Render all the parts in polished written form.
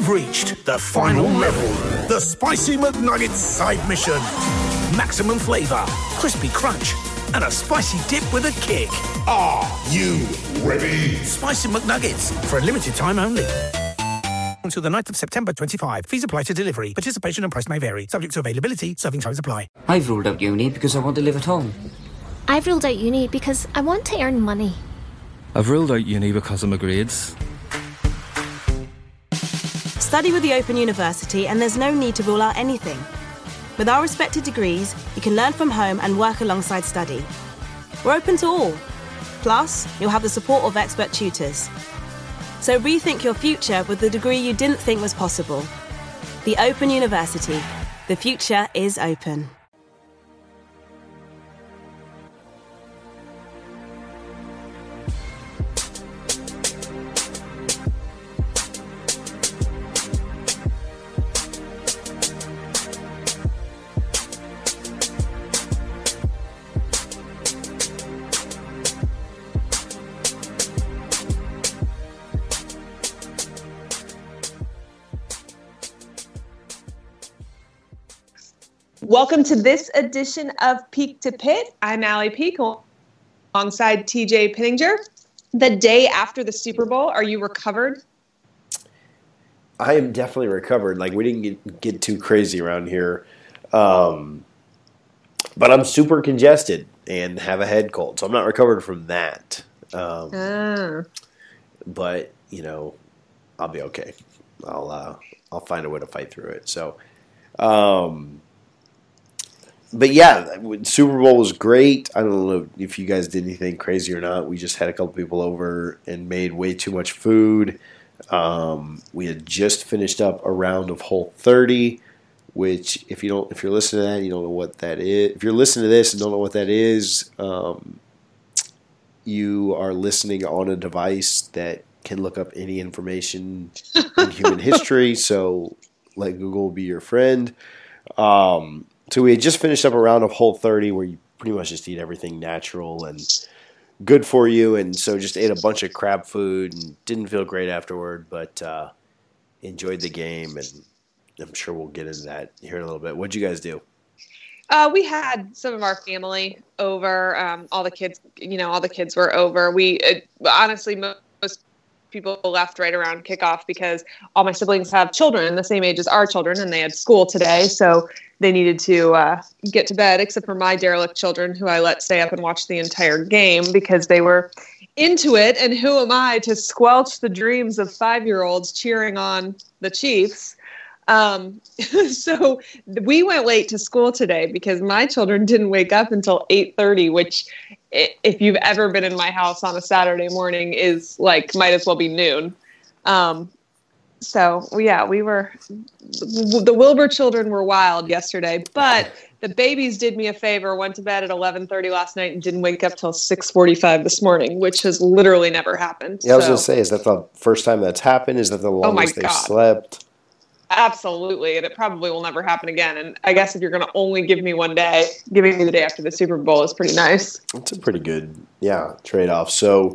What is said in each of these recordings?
reached the final level. The Spicy McNuggets side mission. Maximum flavor, crispy crunch, and a spicy dip with a kick. Are you ready? Spicy McNuggets, for a limited time only. Until the 9th of September 25. Fees apply to delivery. Participation and price may vary. Subject to availability. Serving times apply. I've ruled out uni because I want to live at home. I've ruled out uni because I want to earn money. I've ruled out uni because of my grades. Study with the Open University and there's no need to rule out anything. With our respected degrees, you can learn from home and work alongside study. We're open to all. Plus, you'll have the support of expert tutors. So rethink your future with the degree you didn't think was possible. The Open University. The future is open. Welcome to this edition of Peak to Pit. I'm Allie Peak alongside TJ Pittinger. The day after the Super Bowl, are you recovered? I am definitely recovered. Like, we didn't get too crazy around here. But I'm super congested and have a head cold, so I'm not recovered from that. But, you know, I'll be okay. I'll find a way to fight through it. So, but yeah, Super Bowl was great. I don't know if you guys did anything crazy or not. We just had a couple people over and made way too much food. We had just finished up a round of Whole 30, which if you're listening to that, you don't know what that is. If you're listening to this and don't know what that is, you are listening on a device that can look up any information in human history. So let Google be your friend. So we had just finished up a round of Whole 30 where you pretty much just eat everything natural and good for you. And so just ate a bunch of crab food and didn't feel great afterward, but enjoyed the game. And I'm sure we'll get into that here in a little bit. What'd you guys do? We had some of our family over. All the kids were over. We honestly, most people left right around kickoff because all my siblings have children the same age as our children, and they had school today, so they needed to get to bed, except for my derelict children, who I let stay up and watch the entire game because they were into it. And who am I to squelch the dreams of 5-year-olds cheering on the Chiefs? So we went late to school today because my children didn't wake up until 8:30, which if you've ever been in my house on a Saturday morning is like, might as well be noon. So yeah, the Wilbur children were wild yesterday, but the babies did me a favor, went to bed at 11:30 last night and didn't wake up till 6:45 this morning, which has literally never happened. Yeah, I was going to say, is that the first time that's happened? Is that the longest they've slept? Absolutely, and it probably will never happen again. And I guess if you're going to only give me one day, giving me the day after the Super Bowl is pretty nice. It's a pretty good, trade-off. So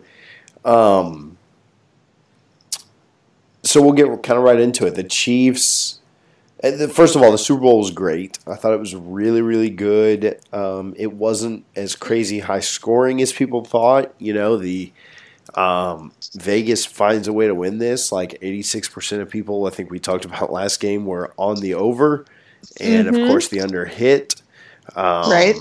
we'll get kind of right into it. The Chiefs, first of all, the Super Bowl was great. I thought it was really, really good. It wasn't as crazy high scoring as people thought. Vegas finds a way to win this. Like 86% of people, I think we talked about last game, were on the over. And, of course, the under hit. Right.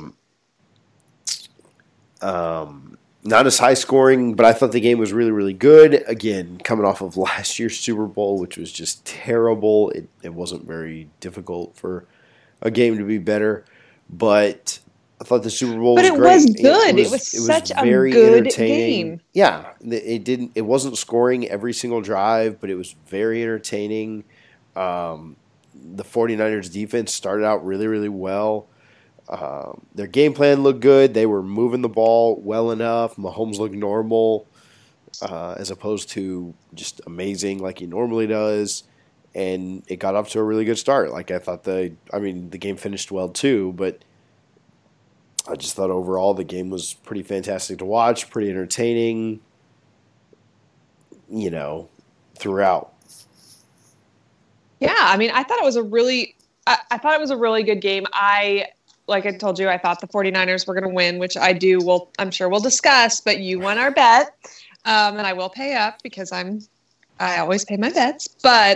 Not as high scoring, but I thought the game was really, really good. Again, coming off of last year's Super Bowl, which was just terrible. It wasn't very difficult for a game to be better. But I thought the Super Bowl was great. But it was good. It was such a good game. Yeah. It wasn't scoring every single drive, but it was very entertaining. The 49ers defense started out really, really well. Their game plan looked good. They were moving the ball well enough. Mahomes looked normal as opposed to just amazing like he normally does. And it got off to a really good start. Like I thought the game finished well too, but I just thought overall the game was pretty fantastic to watch, pretty entertaining, throughout. Yeah, I mean, I thought it was I thought it was a really good game. Like I told you, I thought the 49ers were going to win, which I do. I'm sure we'll discuss, but you won our bet. And I will pay up because I always pay my bets, but,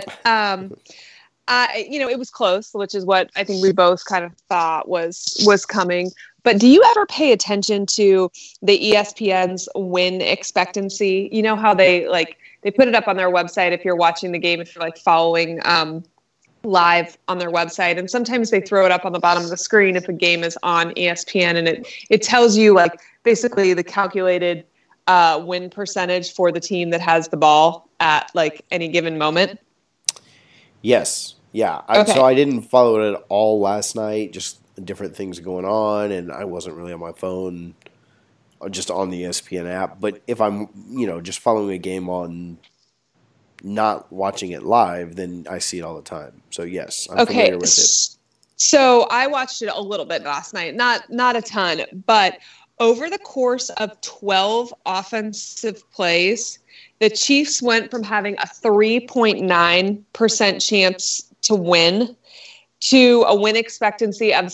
it was close, which is what I think we both kind of thought was coming. But do you ever pay attention to the ESPN's win expectancy? You know how they put it up on their website if you're watching the game, if you're following live on their website, and sometimes they throw it up on the bottom of the screen if a game is on ESPN, and it tells you basically the calculated win percentage for the team that has the ball at any given moment. Yes. Yeah. Okay. So I didn't follow it at all last night, just different things going on, and I wasn't really on my phone, just on the ESPN app. But if I'm, just following a game on, not watching it live, then I see it all the time. So yes, I'm familiar with it. So I watched it a little bit last night, not a ton, but over the course of 12 offensive plays, the Chiefs went from having a 3.9% chance to win to a win expectancy of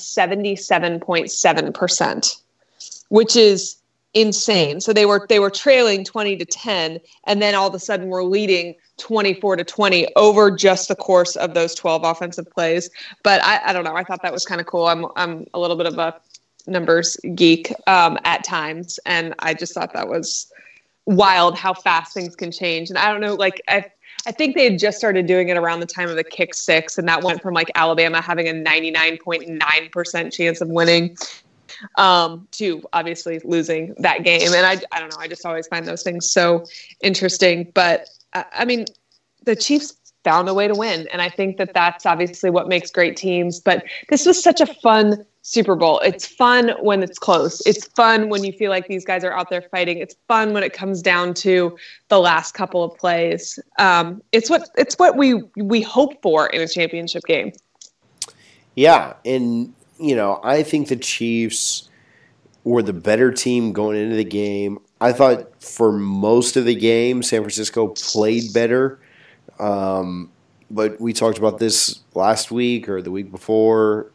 77.7%, which is insane. So they were trailing 20-10, and then all of a sudden we're leading 24-20 over just the course of those 12 offensive plays. But I don't know. I thought that was kind of cool. I'm a little bit of a numbers geek at times, and I just thought that was wild how fast things can change. And I don't know, I think they had just started doing it around the time of the kick six, and that went from Alabama having a 99.9% chance of winning to obviously losing that game. And I don't know, I just always find those things so interesting. But I mean, the Chiefs found a way to win, and I think that that's obviously what makes great teams. But this was such a fun Super Bowl. It's fun when it's close. It's fun when you feel like these guys are out there fighting. It's fun when it comes down to the last couple of plays. It's what we hope for in a championship game. Yeah, and I think the Chiefs were the better team going into the game. I thought for most of the game, San Francisco played better. But we talked about this last week or the week before.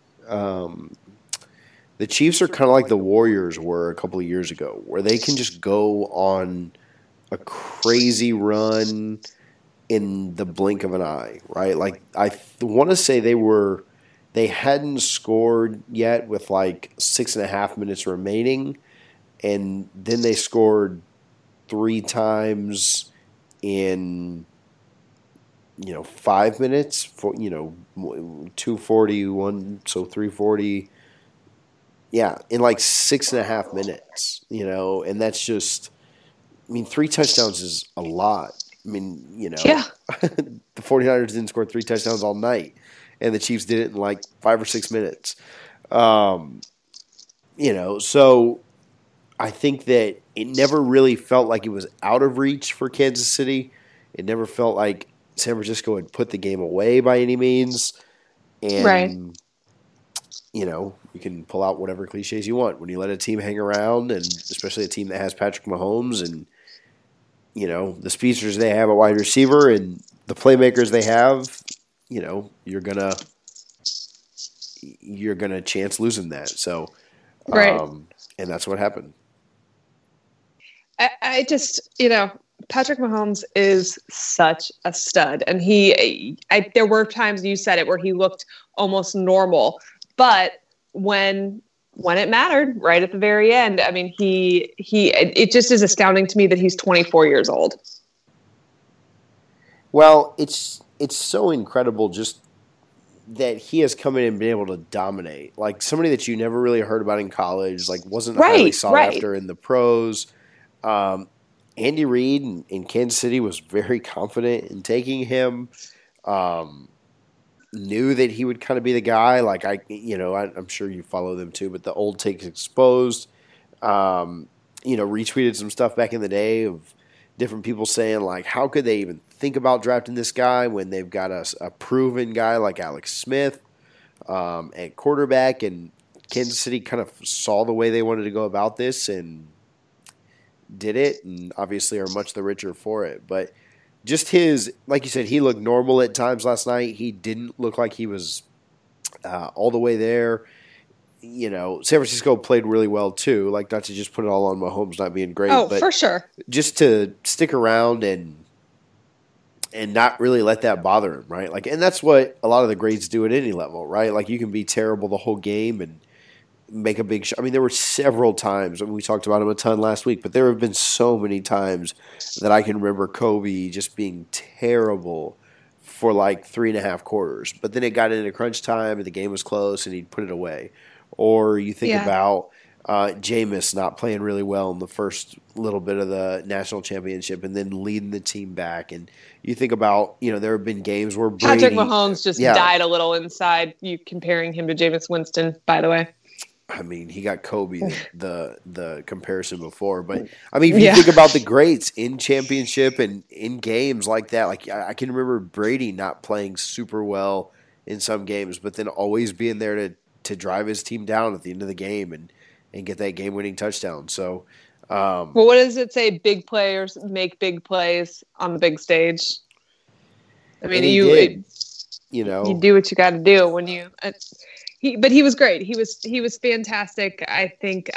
The Chiefs are kind of like the Warriors were a couple of years ago, where they can just go on a crazy run in the blink of an eye, right? I want to say they hadn't scored yet with 6.5 minutes remaining, and then they scored 3 times in 5 minutes for 2:41, so 3:40. Yeah, in 6.5 minutes, and that's just, 3 touchdowns is a lot. Yeah. The 49ers didn't score 3 touchdowns all night, and the Chiefs did it in 5 or 6 minutes. So I think that it never really felt like it was out of reach for Kansas City. It never felt like San Francisco had put the game away by any means. And, right. You can pull out whatever cliches you want when you let a team hang around, and especially a team that has Patrick Mahomes and, the speedsters they have at wide receiver and the playmakers they have, you're gonna chance losing that. So, right. And that's what happened. I just, Patrick Mahomes is such a stud, and there were times, you said it, where he looked almost normal, but when it mattered, right at the very end, it just is astounding to me that he's 24 years old. Well, it's so incredible just that he has come in and been able to dominate. Somebody that you never really heard about in college, wasn't highly sought after in the pros. Andy Reid in Kansas City was very confident in taking him. Knew that he would kind of be the guy. I'm sure you follow them too, but the Old Takes Exposed, retweeted some stuff back in the day of different people saying, how could they even think about drafting this guy when they've got a proven guy like Alex Smith at quarterback, and Kansas City kind of saw the way they wanted to go about this and did it, and obviously are much the richer for it. But just his, like you said, he looked normal at times last night. He didn't look like he was all the way there. You know, San Francisco played really well too. Like, not to just put it all on Mahomes not being great, Oh, but for sure. just to stick around and not really let that bother him, right? Like, and that's what a lot of the greats do at any level, right? Like, you can be terrible the whole game and make a big shot. I mean, there were several times, I mean, we talked about him a ton last week, but there have been so many times that I can remember Kobe just being terrible for like 3.5 quarters. But then it got into crunch time and the game was close and he'd put it away. Or you think about Jameis not playing really well in the first little bit of the national championship and then leading the team back. And you think about, you know, there have been games where Brady, Patrick Mahomes just died a little inside. You comparing him to Jameis Winston, by the way. I mean, he got Kobe the comparison before, but I mean, if you think about the greats in championship and in games like that, like I can remember Brady not playing super well in some games, but then always being there to drive his team down at the end of the game and get that game-winning touchdown. So, well, what does it say? Big players make big plays on the big stage. I mean, you do what you got to do when you. But he was great. He was fantastic. I think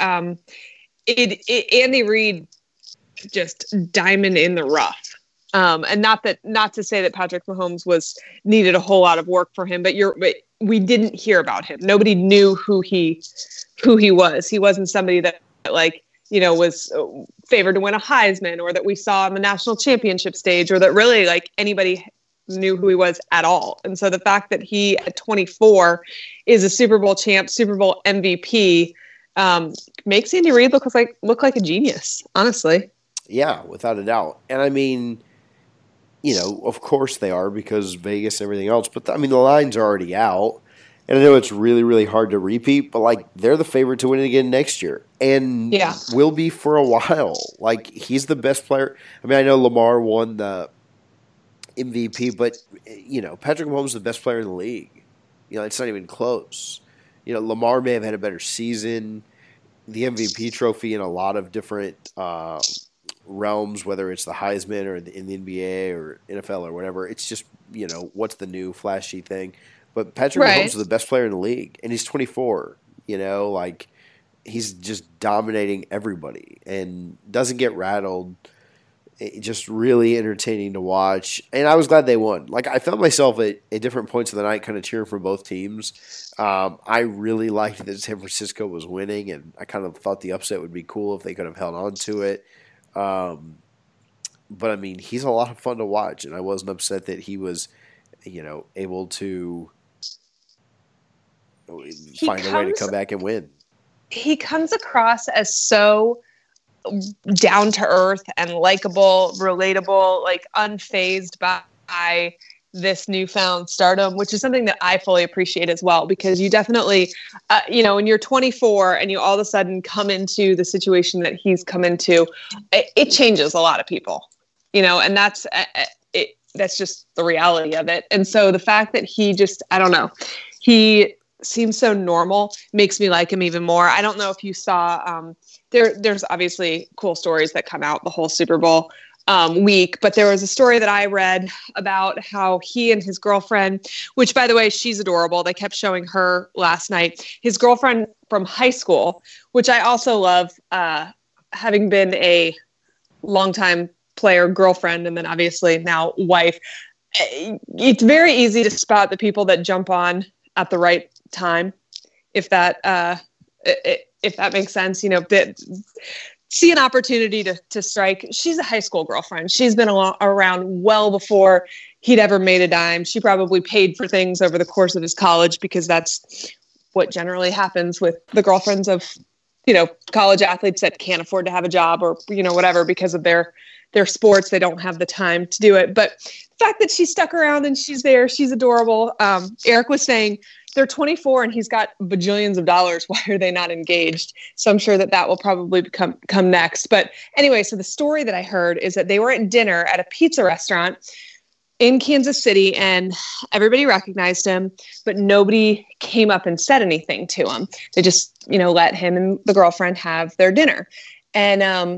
Andy Reid just diamond in the rough. And not to say that Patrick Mahomes needed a whole lot of work for him, but we didn't hear about him. Nobody knew who he was. He wasn't somebody that was favored to win a Heisman, or that we saw on the national championship stage, or that really like anybody knew who he was at all. And so the fact that he at 24 is a Super Bowl champ, Super Bowl MVP, makes Andy Reid look like a genius, honestly. Yeah, without a doubt. And I mean, you know, of course they are, because Vegas and everything else. But, I mean, the lines are already out. And I know it's really, really hard to repeat, but, like, they're the favorite to win it again next year. And will be for a while. Like, he's the best player. I mean, I know Lamar won the MVP, but, you know, Patrick Mahomes is the best player in the league. You know, it's not even close. You know, Lamar may have had a better season. The MVP trophy in a lot of different realms, whether it's the Heisman or in the NBA or NFL or whatever. It's just, you know, what's the new flashy thing? But Patrick Mahomes is the best player in the league, and he's 24. You know, like, he's just dominating everybody and doesn't get rattled. It's just really entertaining to watch. And I was glad they won. Like, I found myself at different points of the night kind of cheering for both teams. I really liked that San Francisco was winning, and I kind of thought the upset would be cool if they could have held on to it. But, I mean, he's a lot of fun to watch, and I wasn't upset that he was, you know, able to find a way to come back and win. He comes across as so down to earth and likable, relatable, like unfazed by this newfound stardom, which is something that I fully appreciate as well, because you definitely, when you're 24 and you all of a sudden come into the situation that he's come into, it changes a lot of people, you know, and that's just the reality of it. And so the fact that he just, I don't know, he seems so normal makes me like him even more. I don't know if you saw, there's obviously cool stories that come out the whole Super Bowl week, but there was a story that I read about how he and his girlfriend, which by the way, she's adorable. They kept showing her last night. His girlfriend from high school, which I also love, having been a longtime player girlfriend and then obviously now wife. It's very easy to spot the people that jump on at the right time, if that makes sense. You know, see an opportunity to strike. She's a high school girlfriend. She's been around well before he'd ever made a dime. She probably paid for things over the course of his college, because that's what generally happens with the girlfriends of, you know, college athletes that can't afford to have a job or, you know, whatever, because of their sports. They don't have the time to do it. But the fact that she stuck around and she's there, she's adorable. Eric was saying they're 24 and he's got bajillions of dollars. Why are they not engaged? So I'm sure that will probably come next. But anyway, so the story that I heard is that they were at dinner at a pizza restaurant in Kansas City and everybody recognized him, but nobody came up and said anything to him. They just, you know, let him and the girlfriend have their dinner. And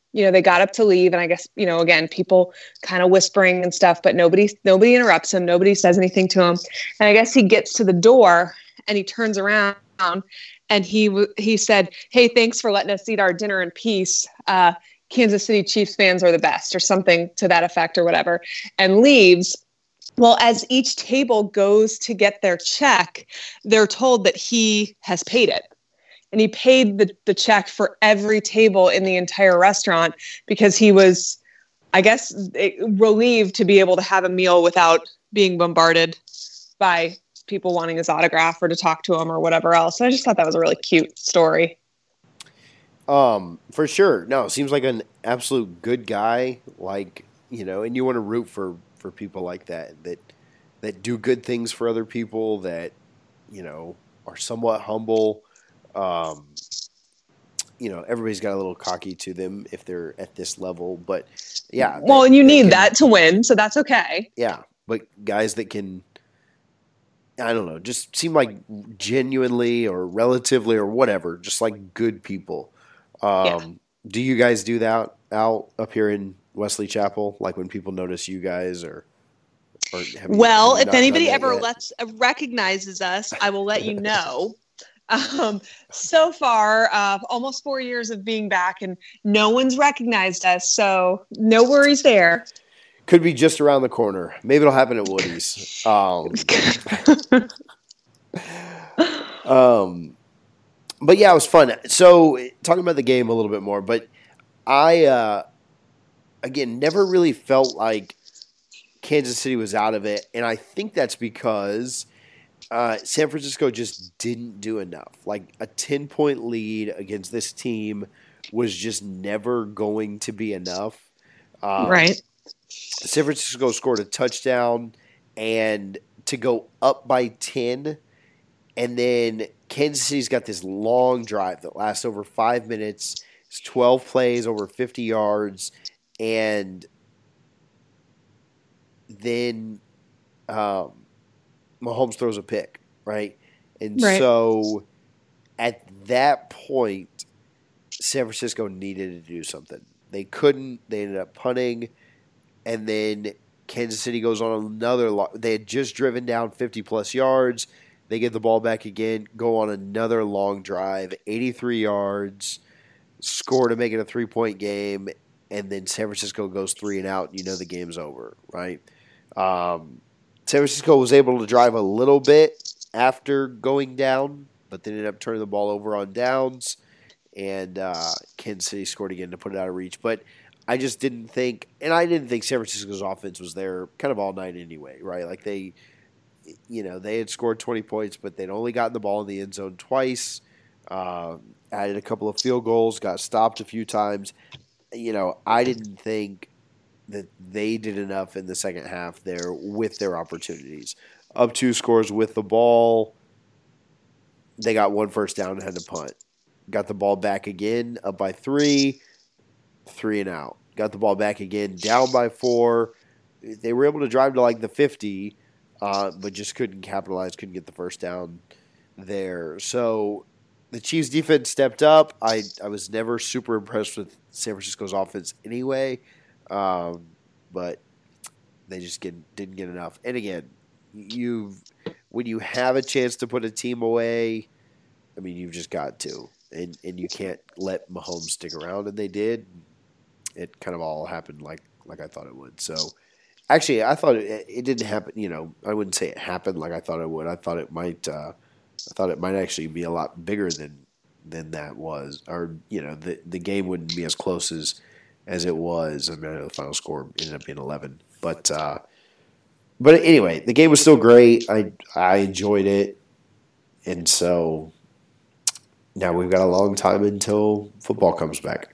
they got up to leave, and I guess, again, people kind of whispering and stuff, but nobody interrupts him. Nobody says anything to him. And I guess he gets to the door and he turns around and he said, "Hey, thanks for letting us eat our dinner in peace. Kansas City Chiefs fans are the best," or something to that effect or whatever, and leaves. Well, as each table goes to get their check, they're told that he has paid it. And he paid the check for every table in the entire restaurant because he was, I guess, relieved to be able to have a meal without being bombarded by people wanting his autograph or to talk to him or whatever else. So I just thought that was a really cute story. For sure. No, seems like an absolute good guy. Like, and you want to root for people like that do good things for other people, that, are somewhat humble. Everybody's got a little cocky to them if they're at this level, but yeah. Well, and you need that to win, so that's okay. Yeah, but guys that can, I don't know, just seem like genuinely or relatively or whatever, just like good people. Do you guys do that out up here in Wesley Chapel? Like when people notice you guys, or if anybody ever recognizes us, I will let you know. So far, almost 4 years of being back, and no one's recognized us, so no worries there. Could be just around the corner. Maybe it'll happen at Woody's. But yeah, it was fun. So talking about the game a little bit more, but I, again, never really felt like Kansas City was out of it, and I think that's because San Francisco just didn't do enough. Like a 10-point lead against this team was just never going to be enough. Right. San Francisco scored a touchdown and to go up by 10, and then Kansas City's got this long drive that lasts over 5 minutes. It's 12 plays, over 50 yards, and then Mahomes throws a pick, right? And so at that point, San Francisco needed to do something. They couldn't. They ended up punting, and then Kansas City goes on another they had just driven down 50-plus yards. They get the ball back again, go on another long drive, 83 yards, score to make it a 3-point game, and then San Francisco goes 3 and out, and you know the game's over, right? San Francisco was able to drive a little bit after going down, but they ended up turning the ball over on downs, and Kansas City scored again to put it out of reach. But I just didn't think – and I didn't think San Francisco's offense was there kind of all night anyway, right? Like they had scored 20 points, but they'd only gotten the ball in the end zone twice, added a couple of field goals, got stopped a few times. I didn't think that they did enough in the second half there with their opportunities. Up 2 scores with the ball. They got 1 first down and had to punt. Got the ball back again, up by 3, 3 and out. Got the ball back again, down by 4. They were able to drive to like the 50, but just couldn't capitalize, couldn't get the first down there. So the Chiefs' defense stepped up. I was never super impressed with San Francisco's offense anyway. But they just didn't get enough. And again, when you have a chance to put a team away, I mean, you've just got to. And you can't let Mahomes stick around, and they did. It kind of all happened like I thought it would. So, actually, I thought it didn't happen. I wouldn't say it happened like I thought it would. I thought it might actually be a lot bigger than that was, or the game wouldn't be as close as it was. I mean, I know the final score ended up being 11, but anyway, the game was still great. I enjoyed it, and so now we've got a long time until football comes back.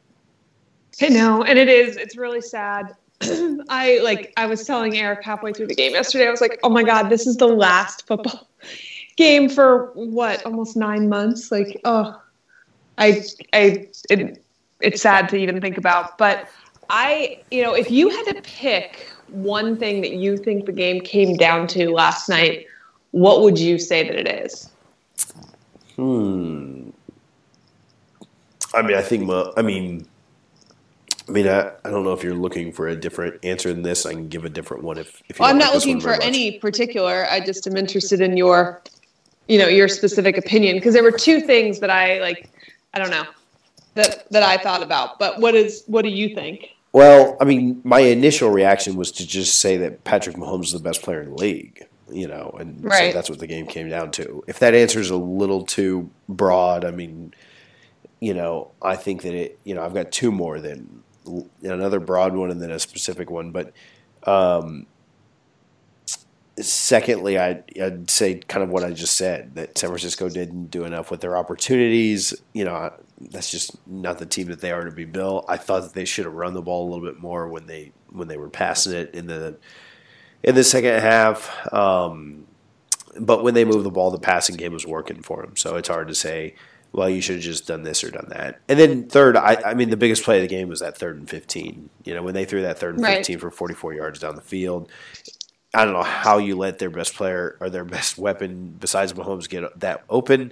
I know, and it's really sad. I was telling Eric halfway through the game yesterday, I was like, oh my God, this is the last football game for almost 9 months. Like, it's sad to even think about. But if you had to pick one thing that you think the game came down to last night, what would you say that it is? I mean, I mean, I don't know if you're looking for a different answer than this. I can give a different one if you Well, I'm don't not like this looking one for very much. any particular. I just am interested in your specific opinion, because there were two things that I don't know, that I thought about. But what do you think? Well, I mean, my initial reaction was to just say that Patrick Mahomes is the best player in the league, and so Right. that's what the game came down to. If that answer is a little too broad, I mean, I think that I've got two more than another broad one and then a specific one. But secondly, I'd say kind of what I just said, that San Francisco didn't do enough with their opportunities. That's just not the team that they are to be built. I thought that they should have run the ball a little bit more when they were passing it in the second half. But when they moved the ball, the passing game was working for them. So it's hard to say, well, you should have just done this or done that. And then third, I mean, the biggest play of the game was that 3rd and 15. When they threw that 3rd and 15 for 44 yards down the field. I don't know how you let their best player or their best weapon besides Mahomes get that open.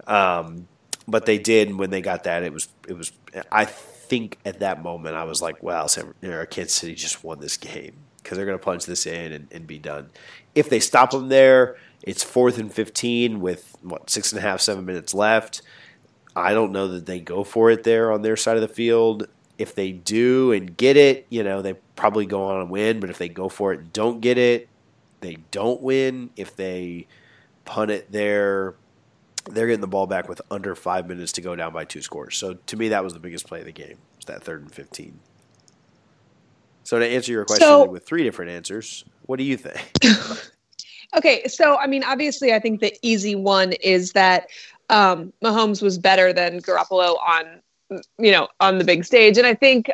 But they did, and when they got that, it was. I think at that moment I was like, wow, Kansas City just won this game, because they're going to punch this in and be done. If they stop them there, it's 4th and 15 with 6.5, 7 minutes left. I don't know that they go for it there on their side of the field. If they do and get it, they probably go on and win. But if they go for it and don't get it, they don't win. If they punt it there, they're getting the ball back with under 5 minutes to go, down by 2 scores. So to me, that was the biggest play of the game, was that 3rd and 15. So to answer your question with 3 different answers, what do you think? Okay, so I mean, obviously, I think the easy one is that Mahomes was better than Garoppolo on the big stage, and I think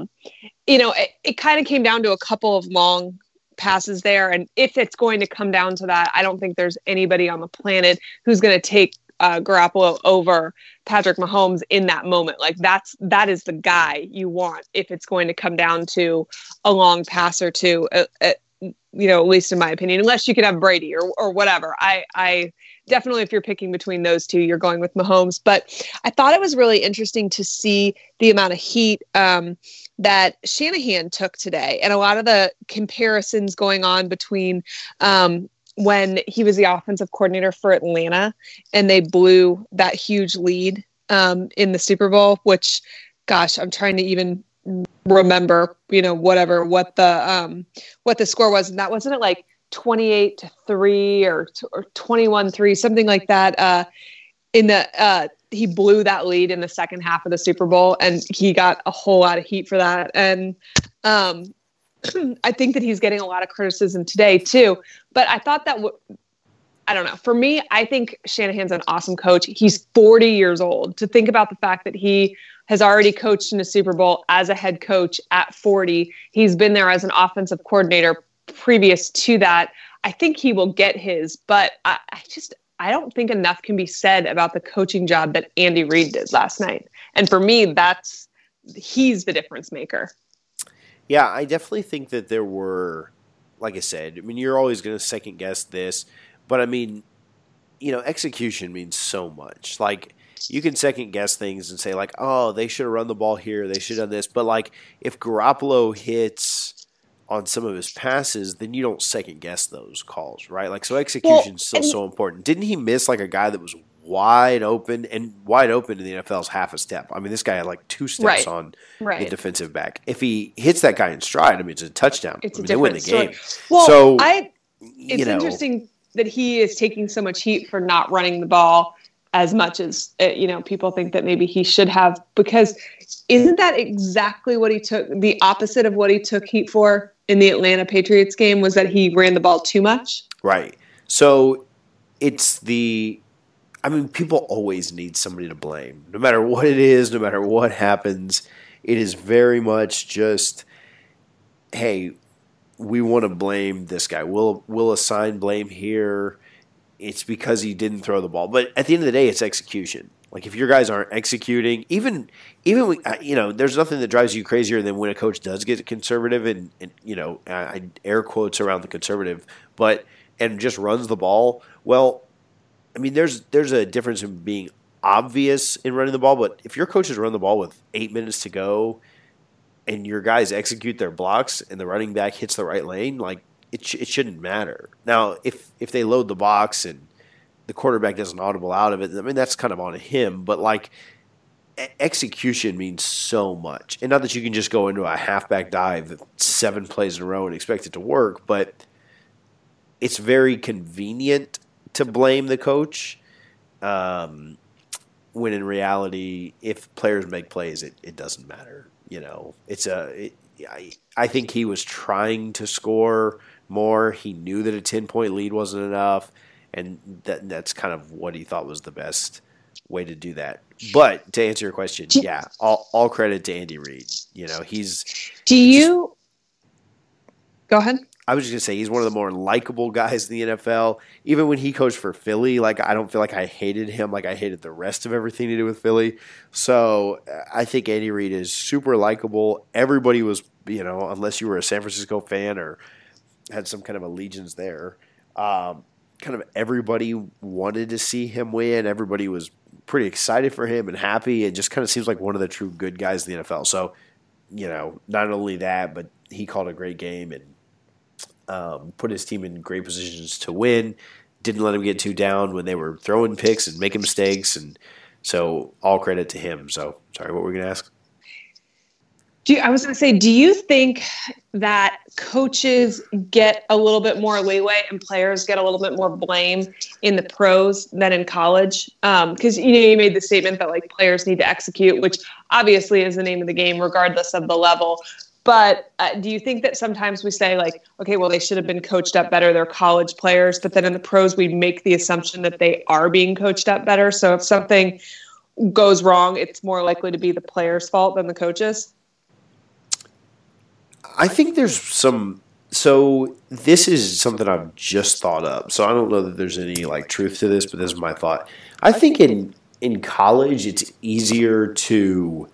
it kind of came down to a couple of long passes there. And if it's going to come down to that, I don't think there's anybody on the planet who's going to take Garoppolo over Patrick Mahomes in that moment. Like that is the guy you want if it's going to come down to a long pass or two. At least in my opinion, unless you could have Brady or whatever. I definitely, if you're picking between those two, you're going with Mahomes. But I thought it was really interesting to see the amount of heat that Shanahan took today, and a lot of the comparisons going on between when he was the offensive coordinator for Atlanta and they blew that huge lead in the Super Bowl, which, gosh, I'm trying to even remember, what the score was. And that wasn't it like 28-3 or 21-3, something like that. He blew that lead in the second half of the Super Bowl, and he got a whole lot of heat for that. And I think that he's getting a lot of criticism today too. But I thought that, I don't know. For me, I think Shanahan's an awesome coach. He's 40 years old. To think about the fact that he has already coached in a Super Bowl as a head coach at 40. He's been there as an offensive coordinator previous to that. I think he will get his, but I don't think enough can be said about the coaching job that Andy Reid did last night. And for me, he's the difference maker. Yeah, I definitely think that there were, like I said, I mean, you're always going to second guess this, but I mean, execution means so much. Like, you can second guess things and say like, oh, they should have run the ball here, they should have done this. But like, if Garoppolo hits on some of his passes, then you don't second guess those calls, right? Like, so execution is still so important. Didn't he miss like a guy that was wide open in the NFL's half a step? I mean, this guy had like 2 steps on the defensive back. If he hits that guy in stride, I mean, it's a touchdown. They win the game. Well, so it's interesting that he is taking so much heat for not running the ball as much as people think that maybe he should have, because isn't that exactly what he took? The opposite of what he took heat for in the Atlanta Patriots game was that he ran the ball too much. Right. So people always need somebody to blame. No matter what it is, no matter what happens, it is very much just, hey, we want to blame this guy. We'll assign blame here. It's because he didn't throw the ball. But at the end of the day, it's execution. Like, if your guys aren't executing, even there's nothing that drives you crazier than when a coach does get conservative and I air quotes around the conservative, and just runs the ball. Well, I mean, there's a difference in being obvious in running the ball, but if your coaches run the ball with 8 minutes to go, and your guys execute their blocks and the running back hits the right lane, like it shouldn't matter. Now, if they load the box and the quarterback doesn't audible out of it, I mean, that's kind of on him. But, like, execution means so much. And not that you can just go into a halfback dive 7 plays in a row and expect it to work, but it's very convenient to blame the coach when in reality, if players make plays, it doesn't matter. You know, I think he was trying to score more. He knew that a 10-point lead wasn't enough, and that's kind of what he thought was the best way to do that. But to answer your question, yeah, all credit to Andy Reid. You know, Go ahead. I was just going to say he's one of the more likable guys in the NFL. Even when he coached for Philly, like, I don't feel like I hated him like I hated the rest of everything to do with Philly. So I think Andy Reid is super likable. Everybody was, you know, unless you were a San Francisco fan or had some kind of allegiance there, kind of everybody wanted to see him win. Everybody was pretty excited for him and happy. It just kind of seems like one of the true good guys in the NFL. So, you know, not only that, but he called a great game and put his team in great positions to win. Didn't let him get too down when they were throwing picks and making mistakes. And so all credit to him. So, sorry, what were we going to ask? I was going to say, do you think that coaches get a little bit more leeway and players get a little bit more blame in the pros than in college? Because, you know, you made the statement that, like, players need to execute, which obviously is the name of the game regardless of the level. But do you think that sometimes we say, like, okay, well, they should have been coached up better, they're college players, but then in the pros we make the assumption that they are being coached up better? So if something goes wrong, it's more likely to be the player's fault than the coach's? I think there's some – so this is something I've just thought up. So I don't know that there's any, like, truth to this, but this is my thought. I think in college it's easier to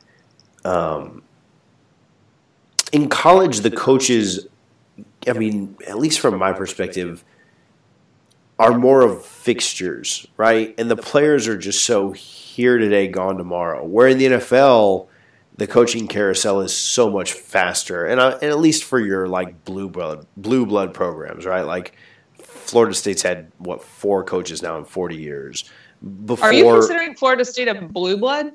in college, the coaches, I mean, at least from my perspective, are more of fixtures, right? And the players are just so here today, gone tomorrow. Where in the NFL, the coaching carousel is so much faster. And at least for your, like, blue blood programs, right? Like, Florida State's had, 4 coaches now in 40 years. Are you considering Florida State a blue blood?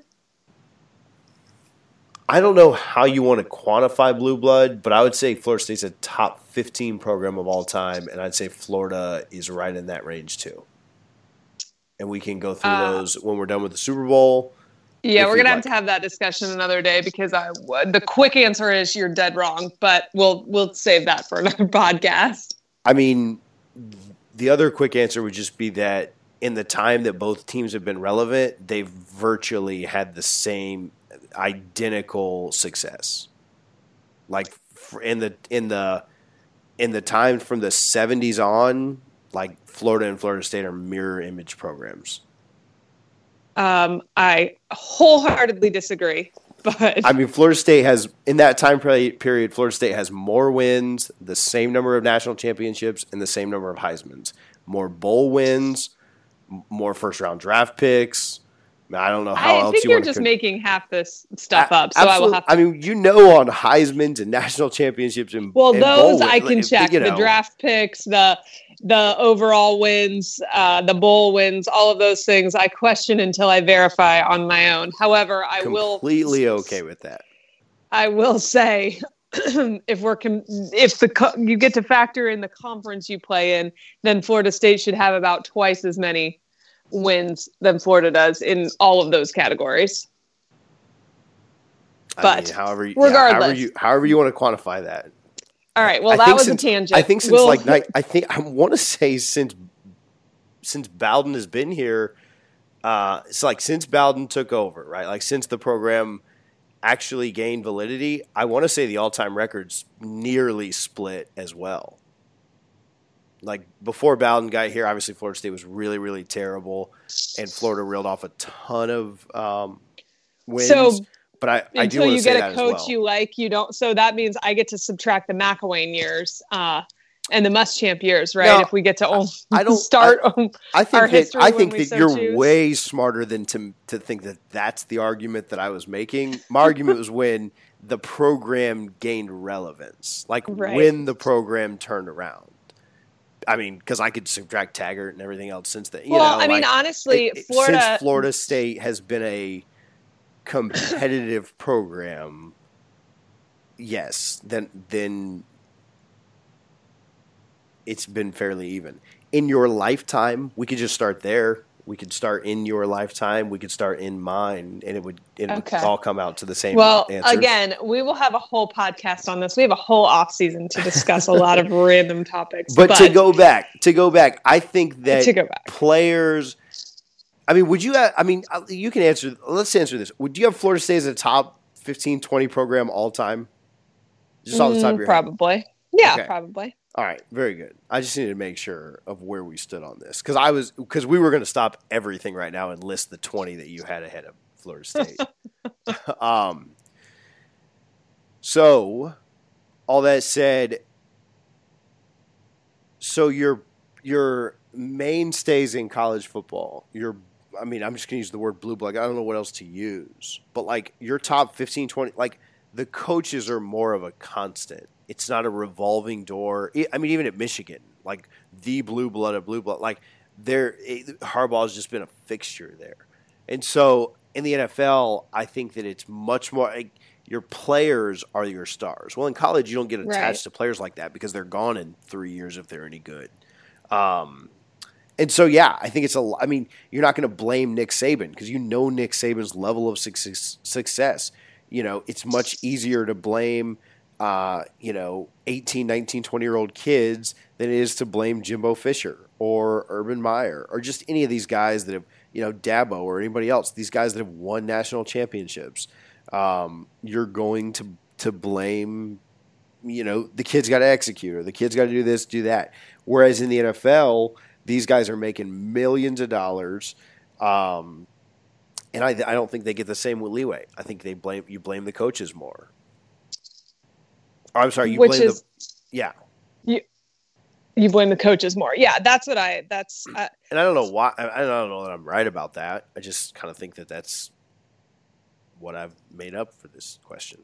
I don't know how you want to quantify blue blood, but I would say Florida State's a top 15 program of all time, and I'd say Florida is right in that range too. And we can go through those when we're done with the Super Bowl. Yeah, we're going to have that discussion another day because the quick answer is you're dead wrong, but we'll save that for another podcast. I mean, the other quick answer would just be that in the time that both teams have been relevant, they've virtually had the same identical success. Like in the time from the 70s on, like Florida and Florida State are mirror image programs. I wholeheartedly disagree. But I mean, Florida State has, in that time period, Florida State has more wins, the same number of national championships, and the same number of Heismans. More bowl wins, more first-round draft picks. I don't know how else you want to. I think you're just making half this stuff up, so absolutely. I will have to. I mean, you know, on Heismans and national championships and those bowl I can check. The draft picks, the overall wins, the bowl wins, all of those things I question until I verify on my own. However, I will completely okay with that. I will say, if you get to factor in the conference you play in, then Florida State should have about twice as many wins than Florida does in all of those categories. But regardless, however you want to quantify that. All right. Well, that was a tangent. I think I want to say since Bowden has been here, it's like since Bowden took over, right? Like since the program actually gained validity, I want to say the all-time records nearly split as well. Like before Bowden got here, obviously Florida State was really, really terrible, and Florida reeled off a ton of wins. So, but I do want to say that as well. Until you get a coach you like, you don't. So that means I get to subtract the McElwain years. and the Muschamp years, right? No, if we get to I don't start I think our that history I when think we that so you're choose. way smarter than to think that that's the argument that I was making. My argument was when the program gained relevance, like Right. when the program turned around. I mean, because I could subtract Taggart and everything else since then. Well, I mean, honestly, Florida- since Florida State has been a competitive program, yes, then it's been fairly even. In your lifetime, we could just start there. We could start in your lifetime. We could start in mine, and it would Okay. all come out to the same Well, answer. again, we will have a whole podcast on this. We have a whole off season to discuss a lot of random topics. But to go back, I think that To go back. players. I mean, would you? I mean, you can answer. Let's answer this. Would you have Florida State as a top 15, 20 program all time? Just off the top of your head. Probably. Yeah, Okay. probably. All right, very good. I just needed to make sure of where we stood on this because we were going to stop everything right now and list the 20 that you had ahead of Florida State. So, all that said, so your mainstays in college football, I'm just going to use the word blue blood. I don't know what else to use, but like your top 15, 20, like the coaches are more of a constant. It's not a revolving door. I mean, even at Michigan, like the blue blood of blue blood, like Harbaugh has just been a fixture there. And so in the NFL, I think that it's much more like your players are your stars. Well, in college, you don't get attached to players like that because they're gone in 3 years if they're any good. And so, yeah, I think I mean, you're not going to blame Nick Saban because you know Nick Saban's level of success. You know, it's much easier to blame 18, 19, 20-year-old kids than it is to blame Jimbo Fisher or Urban Meyer or just any of these guys that have, Dabo or anybody else, these guys that have won national championships. You're going to blame, the kid's got to execute or the kid's got to do this, do that. Whereas in the NFL, these guys are making millions of dollars. And I don't think they get the same leeway. I think you blame the coaches more. I'm sorry, you blame the You blame the coaches more. Yeah, that's what and I don't know why. I don't know that I'm right about that. I just kind of think that that's what I've made up for this question.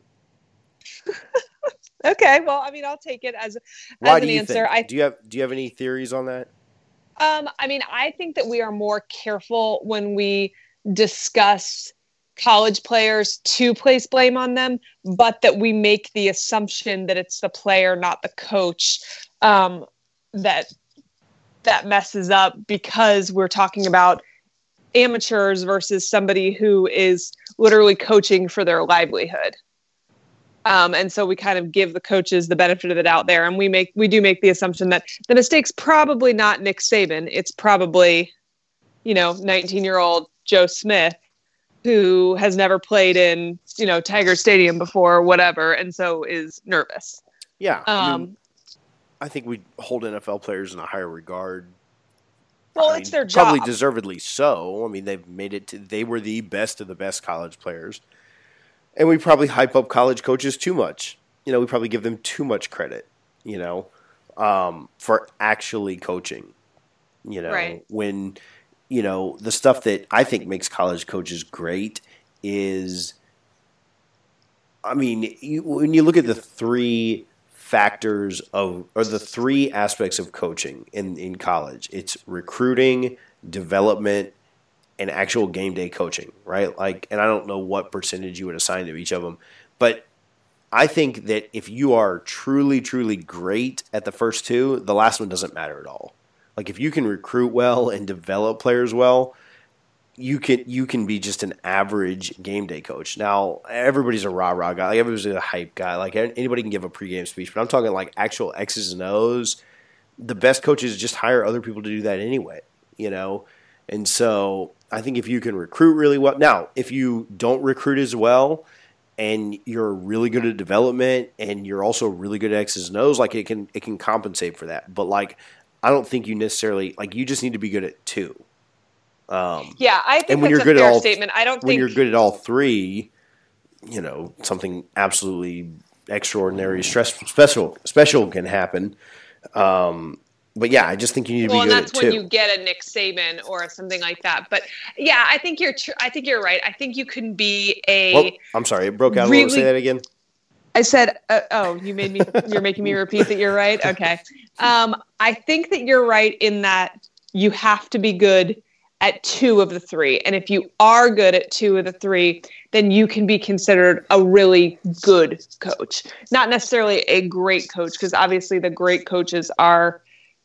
Okay, well, I mean, I'll take it as Why an do you answer. Think? Do you have any theories on that? I mean, I think that we are more careful when we discuss college players to place blame on them, but that we make the assumption that it's the player, not the coach, that messes up because we're talking about amateurs versus somebody who is literally coaching for their livelihood. And so we kind of give the coaches the benefit of the doubt there. And we do make the assumption that the mistake's probably not Nick Saban. It's probably, 19-year-old Joe Smith who has never played in, Tiger Stadium before or whatever. And so is nervous. Yeah. I think we hold NFL players in a higher regard. Well, it's their job. Probably deservedly so. I mean, they've made it they were the best of the best college players. And we probably hype up college coaches too much. We probably give them too much credit, for actually coaching. Right. When, the stuff that I think makes college coaches great is, when you look at the three factors or the three aspects of coaching in college, it's recruiting, development, and actual game day coaching, right? And I don't know what percentage you would assign to each of them, but I think that if you are truly, truly great at the first two, the last one doesn't matter at all. Like if you can recruit well and develop players well, you can be just an average game day coach. Now, everybody's a rah-rah guy. Like everybody's a hype guy. Like anybody can give a pregame speech, but I'm talking like actual X's and O's. The best coaches just hire other people to do that anyway, And so I think if you can recruit really well. Now, if you don't recruit as well and you're really good at development and you're also really good at X's and O's, like it can compensate for that. But like I don't think you necessarily you just need to be good at two. Yeah, I think and when that's you're a good fair at all, statement. I don't when think you're good at all three, something absolutely extraordinary, special can happen. But yeah, I just think you need to be good and that's at when two. you get a Nick Saban or something like that. But yeah, I think you're right. I think you can be Well, I'm sorry, it broke out a little. Say that again. I said, you're making me repeat that you're right. Okay. I think that you're right in that you have to be good at 2 of the 3. And if you are good at 2 of the 3, then you can be considered a really good coach. Not necessarily a great coach, because obviously the great coaches are,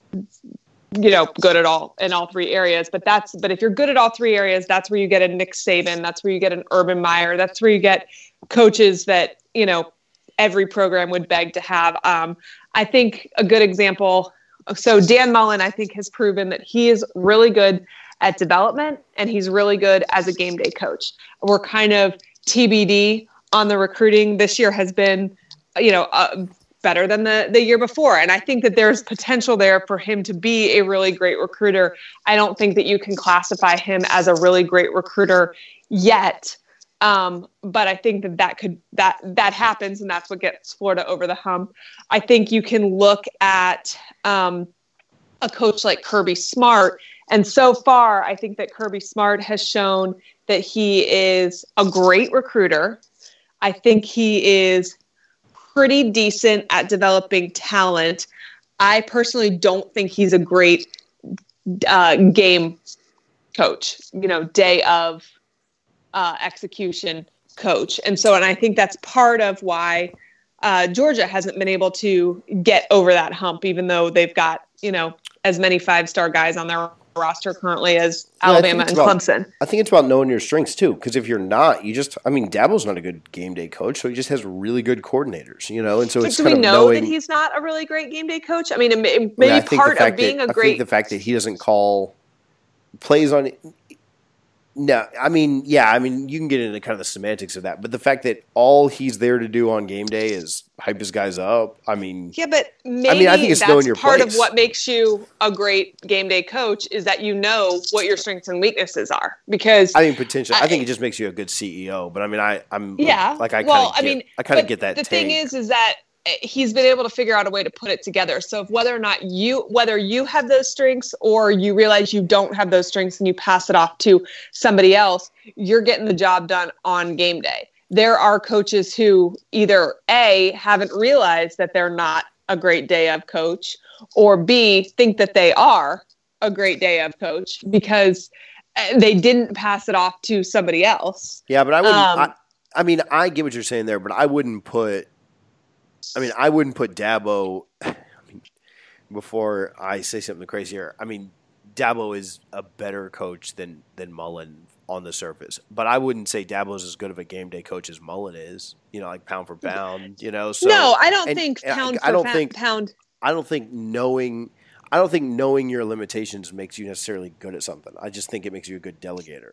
good at all in all 3 areas. But if you're good at all 3 areas, that's where you get a Nick Saban. That's where you get an Urban Meyer. That's where you get coaches that, every program would beg to have. I think a good example. So Dan Mullen, I think, has proven that he is really good at development and he's really good as a game day coach. We're kind of TBD on the recruiting. This year has been, better than the year before. And I think that there's potential there for him to be a really great recruiter. I don't think that you can classify him as a really great recruiter yet. But I think that happens, and that's what gets Florida over the hump. I think you can look at a coach like Kirby Smart, and so far, I think that Kirby Smart has shown that he is a great recruiter. I think he is pretty decent at developing talent. I personally don't think he's a great game coach, day of execution coach. And I think that's part of why Georgia hasn't been able to get over that hump, even though they've got, as many 5-star guys on their roster currently as Alabama and Clemson. I think it's about knowing your strengths too, because if you're not, Dabo's not a good game day coach, so he just has really good coordinators, and so it's do kind we of know knowing, that he's not a really great game day coach? I mean, it may be part of being a great. I think the fact that he doesn't call plays on. No, you can get into kind of the semantics of that, but the fact that all he's there to do on game day is hype his guys up. But maybe I think it's knowing your part place. of what makes you a great game day coach is that you know what your strengths and weaknesses are. Because I think potentially, I think it just makes you a good CEO. But I get that. The thing is that he's been able to figure out a way to put it together. So whether you have those strengths or you realize you don't have those strengths and you pass it off to somebody else, you're getting the job done on game day. There are coaches who either A, haven't realized that they're not a great day of coach, or B, think that they are a great day of coach because they didn't pass it off to somebody else. Yeah, but I wouldn't. I get what you're saying there, but I wouldn't put Dabo. Before I say something crazy here, Dabo is a better coach than Mullen on the surface, but I wouldn't say Dabo's as good of a game day coach as Mullen is. Like pound for pound. So no, I don't think pound for pound. I don't think knowing your limitations makes you necessarily good at something. I just think it makes you a good delegator.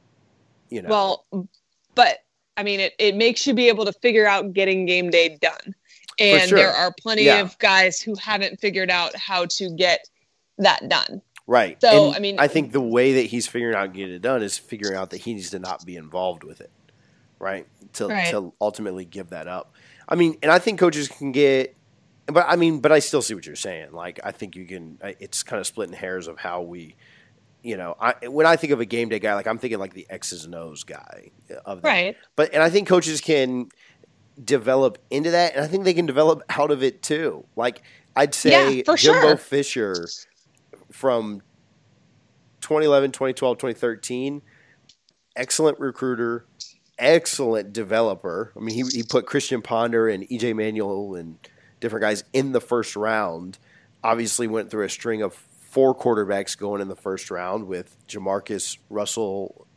Well, but it makes you be able to figure out getting game day done. And there are plenty of guys who haven't figured out how to get that done. Right. So, I think the way that he's figuring out getting it done is figuring out that he needs to not be involved with it, right? To ultimately give that up. And I think coaches can get, but I still see what you're saying. Like, I think you can, it's kind of splitting hairs of how we, when I think of a game day guy, like I'm thinking like the X's and O's guy of that. Right. And I think coaches can develop into that, and I think they can develop out of it too. Like, I'd say Jimbo Fisher from 2011, 2012, 2013, excellent recruiter, excellent developer. He put Christian Ponder and EJ Manuel and different guys in the first round. Obviously went through a string of 4 quarterbacks going in the first round with Jamarcus Russell,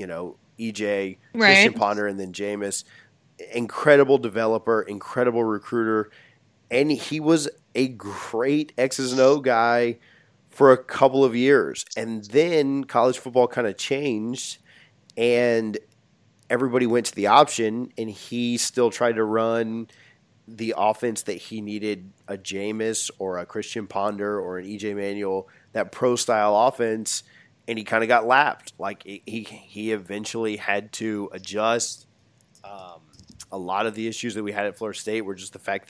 EJ, Christian Ponder, and then Jameis. Incredible developer, incredible recruiter, and he was a great X's and O guy for a couple of years. And then college football kind of changed, and everybody went to the option, and he still tried to run the offense that he needed, a Jameis or a Christian Ponder or an EJ Manuel, that pro-style offense, and he kind of got lapped. Like, he eventually had to adjust. A lot of the issues that we had at Florida State were just the fact that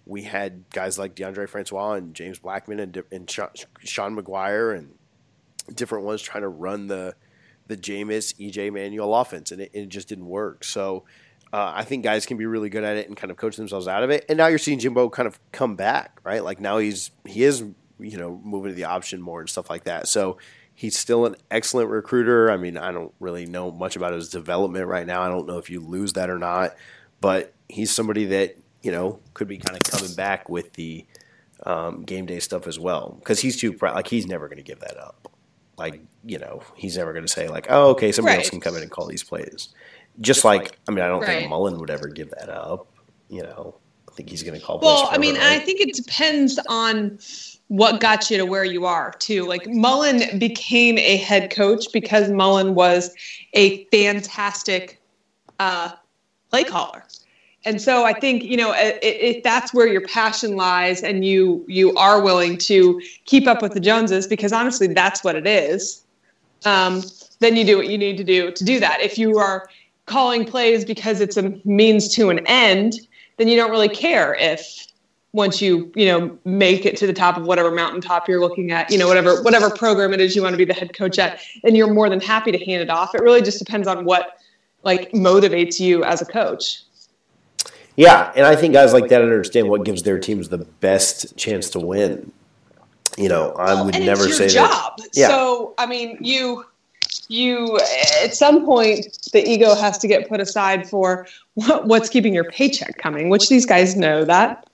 we had guys like DeAndre Francois and James Blackman and Sean McGuire and different ones trying to run the Jameis, EJ Manuel offense, and it just didn't work. So I think guys can be really good at it and kind of coach themselves out of it. And now you're seeing Jimbo kind of come back, right? Like now he is moving to the option more and stuff like that. So he's still an excellent recruiter. I mean, I don't really know much about his development right now. I don't know if you lose that or not, but he's somebody that could be kind of coming back with the game day stuff as well, because he's too proud. Like he's never going to give that up. Like he's never going to say like, oh, okay, somebody else can come in and call these plays. Just like, I mean, I don't think Mullen would ever give that up. I think he's going to call plays. Well, I mean, I think it depends on what got you to where you are too. Like Mullen became a head coach because Mullen was a fantastic play caller. And so I think, if that's where your passion lies and you are willing to keep up with the Joneses, because honestly, that's what it is, then you do what you need to do that. If you are calling plays because it's a means to an end, then you don't really care if once you make it to the top of whatever mountaintop you're looking at, whatever program it is you want to be the head coach at, and you're more than happy to hand it off. It really just depends on what motivates you as a coach. Yeah, and I think guys like that understand what gives their teams the best chance to win. I would never say job. That. Yeah. So, I mean, you at some point the ego has to get put aside for what's keeping your paycheck coming, which these guys know that.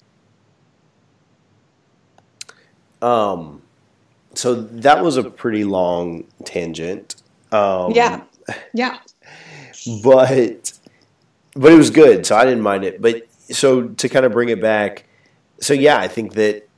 So that was a pretty long tangent. Yeah. But it was good, so I didn't mind it. But so to kind of bring it back, so yeah, I think that,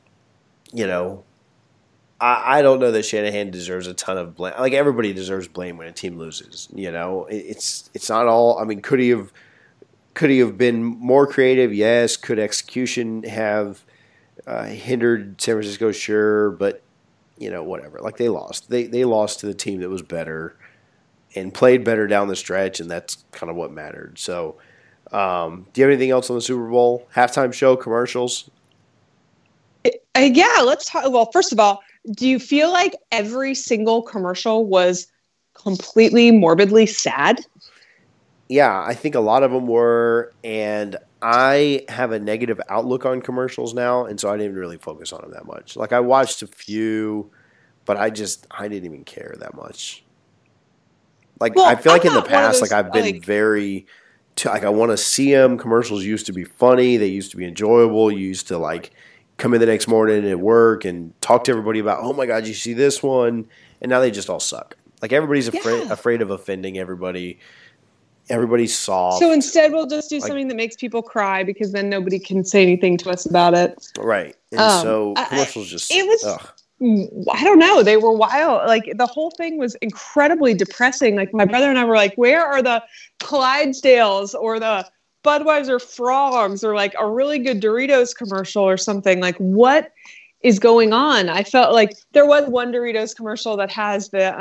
I don't know that Shanahan deserves a ton of blame. Like everybody deserves blame when a team loses. It's not all. I mean, could he have been more creative? Yes. Could execution have hindered San Francisco? Sure, but whatever. Like they lost. They lost to the team that was better and played better down the stretch, and that's kind of what mattered. So, do you have anything else on the Super Bowl halftime show, commercials? Yeah, let's talk. Well, first of all, do you feel like every single commercial was completely morbidly sad? Yeah, I think a lot of them were, and I have a negative outlook on commercials now, and so I didn't really focus on them that much. Like I watched a few, but I didn't even care that much. Like I feel like in the past, like I've been very, I want to see them. Commercials used to be funny. They used to be enjoyable. You used to like come in the next morning at work and talk to everybody about, oh my God, you see this one? And now they just all suck. Like everybody's afraid of offending everybody. Everybody's soft. So instead, we'll just do something that makes people cry because then nobody can say anything to us about it. Right. And so commercials just. It was. Ugh. I don't know. They were wild. Like the whole thing was incredibly depressing. Like my brother and I were like, where are the Clydesdales or the Budweiser frogs or like a really good Doritos commercial or something? Like what is going on? I felt like there was one Doritos commercial that has the,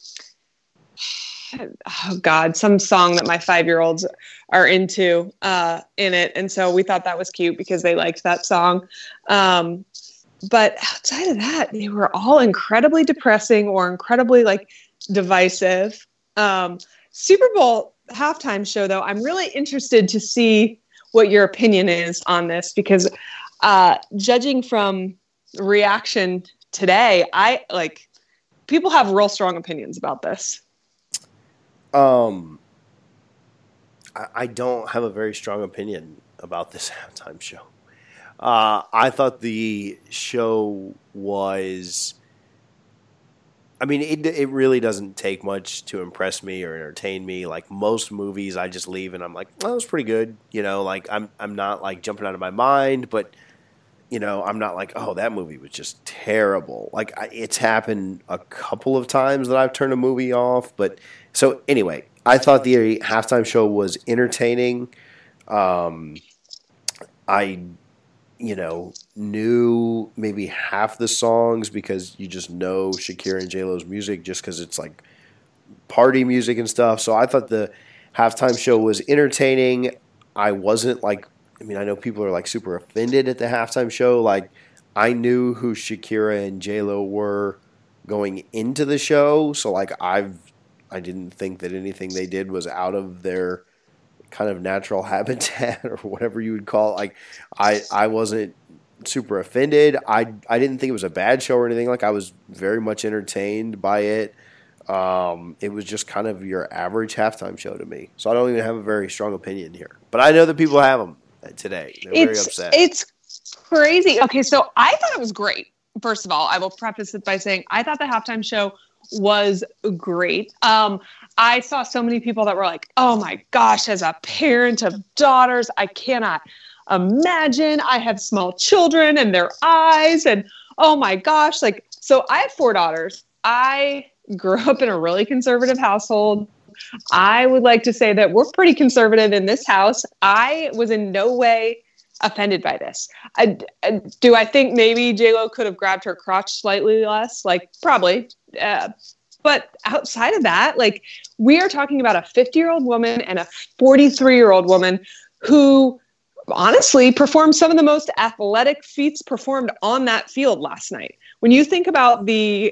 some song that my 5-year-olds are into in it. And so we thought that was cute because they liked that song. But outside of that, they were all incredibly depressing or incredibly like divisive. Super Bowl halftime show, though, I'm really interested to see what your opinion is on this because judging from reaction today, people have real strong opinions about this. I don't have a very strong opinion about this halftime show. I thought the show was, I mean, it really doesn't take much to impress me or entertain me. Like most movies, I just leave and I'm like, well, that was pretty good. Like I'm not like jumping out of my mind, but I'm not like, oh, that movie was just terrible. Like it's happened a couple of times that I've turned a movie off. But so anyway, I thought the halftime show was entertaining. I knew maybe half the songs because you just know Shakira and J-Lo's music just because it's like party music and stuff. So I thought the halftime show was entertaining. I wasn't like I mean, I know people are like super offended at the halftime show. Like, I knew who Shakira and J-Lo were going into the show, so like I didn't think that anything they did was out of their kind of natural habitat or whatever you would call it. Like, I wasn't super offended. I didn't think it was a bad show or anything. Like, I was very much entertained by it. It was just kind of your average halftime show to me. So I don't even have a very strong opinion here. But I know that people have them today. They're very upset. It's crazy. Okay, so I thought it was great. First of all, I will preface it by saying I thought the halftime show was great. I saw so many people that were like, oh my gosh, as a parent of daughters, I cannot imagine. I have small children and their eyes, and oh my gosh. Like, so I have 4 daughters. I grew up in a really conservative household. I would like to say that we're pretty conservative in this house. I was in no way offended by this. Do I think maybe J-Lo could have grabbed her crotch slightly less? Like, probably. But outside of that, like, we are talking about a 50-year-old woman and a 43-year-old woman who honestly performed some of the most athletic feats performed on that field last night. When you think about the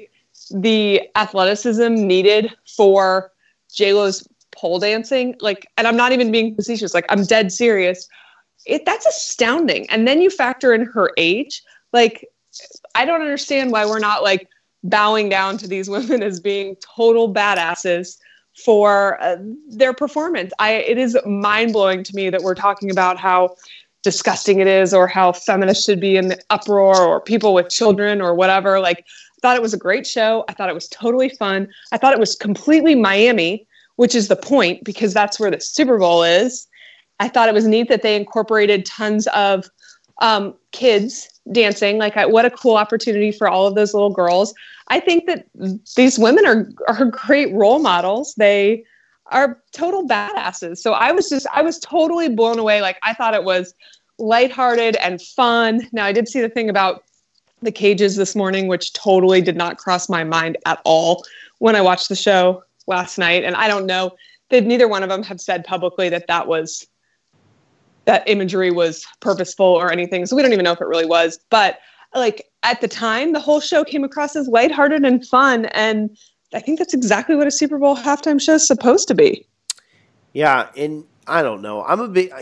athleticism needed for J-Lo's pole dancing, like, and I'm not even being facetious, like, I'm dead serious. That's astounding. And then you factor in her age. Like, I don't understand why we're not like bowing down to these women as being total badasses for their performance. It is mind blowing to me that we're talking about how disgusting it is, or how feminists should be in the uproar, or people with children or whatever. Like, I thought it was a great show. I thought it was totally fun. I thought it was completely Miami, which is the point, because that's where the Super Bowl is. I thought it was neat that they incorporated tons of kids dancing. Like, what a cool opportunity for all of those little girls. I think that these women are great role models. They are total badasses. So I was totally blown away. Like, I thought it was lighthearted and fun. Now, I did see the thing about the cages this morning, which totally did not cross my mind at all when I watched the show last night. And I don't know that neither one of them have said publicly that that imagery was purposeful or anything. So we don't even know if it really was. But like, at the time, the whole show came across as lighthearted and fun. And I think that's exactly what a Super Bowl halftime show is supposed to be. Yeah. And I don't know. I'm a bit,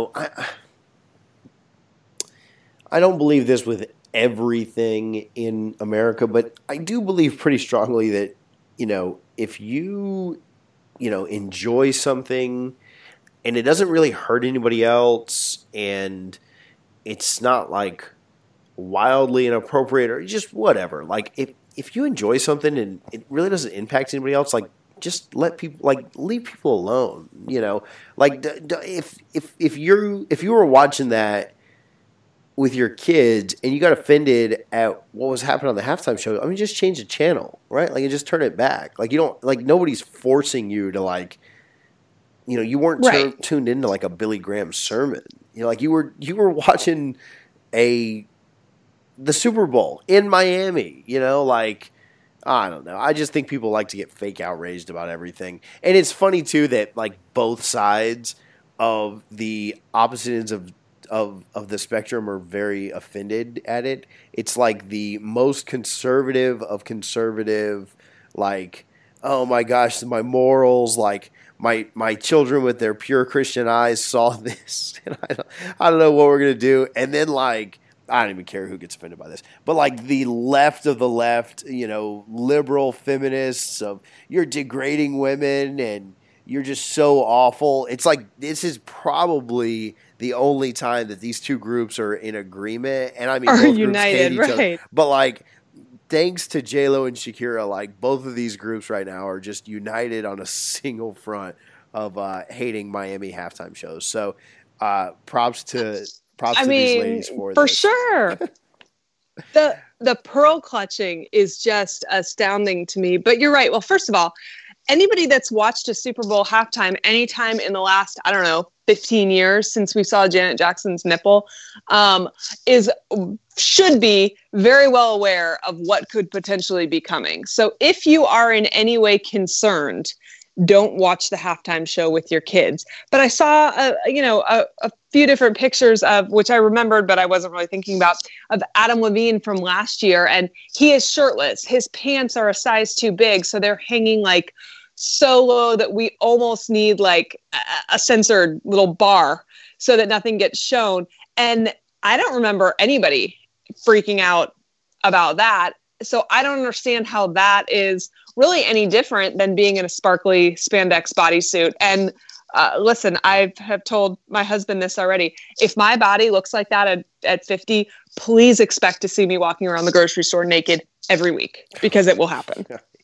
I don't believe this with everything in America, but I do believe pretty strongly that, if you, enjoy something and it doesn't really hurt anybody else, and it's not like wildly inappropriate or just whatever. Like, if you enjoy something and it really doesn't impact anybody else, like, just let people, like, leave people alone. Like, if you were watching that with your kids and you got offended at what was happening on the halftime show, I mean, just change the channel, right? Like, and just turn it back. Like, you don't, like, nobody's forcing you to, like, you weren't tuned into like a Billy Graham sermon. Like, you were watching the Super Bowl in Miami. Like, I don't know. I just think people like to get fake outraged about everything, and it's funny too that like both sides of the opposite ends of the spectrum are very offended at it. It's like the most conservative of conservative, like, oh my gosh, my morals, like. My children with their pure Christian eyes saw this, and I don't know what we're going to do. And then, like, I don't even care who gets offended by this. But, like, the left of the left, liberal feminists of you're degrading women and you're just so awful. It's like this is probably the only time that these two groups are in agreement. And, I mean, are both united, groups hate each right? other. But, like, thanks to J-Lo and Shakira, like, both of these groups right now are just united on a single front of hating Miami halftime shows. So props to these ladies for this. For this. sure. The pearl clutching is just astounding to me. But you're right. Well, first of all, anybody that's watched a Super Bowl halftime anytime in the last, 15 years since we saw Janet Jackson's nipple, should be very well aware of what could potentially be coming. So if you are in any way concerned don't watch the halftime show with your kids. But I saw, a few different pictures of, which I remembered, but I wasn't really thinking about, of Adam Levine from last year. And he is shirtless. His pants are a size too big. So they're hanging like so low that we almost need like a censored little bar so that nothing gets shown. And I don't remember anybody freaking out about that. So I don't understand how that is really any different than being in a sparkly spandex bodysuit. And listen, I have told my husband this already. If my body looks like that at 50, please expect to see me walking around the grocery store naked every week, because it will happen.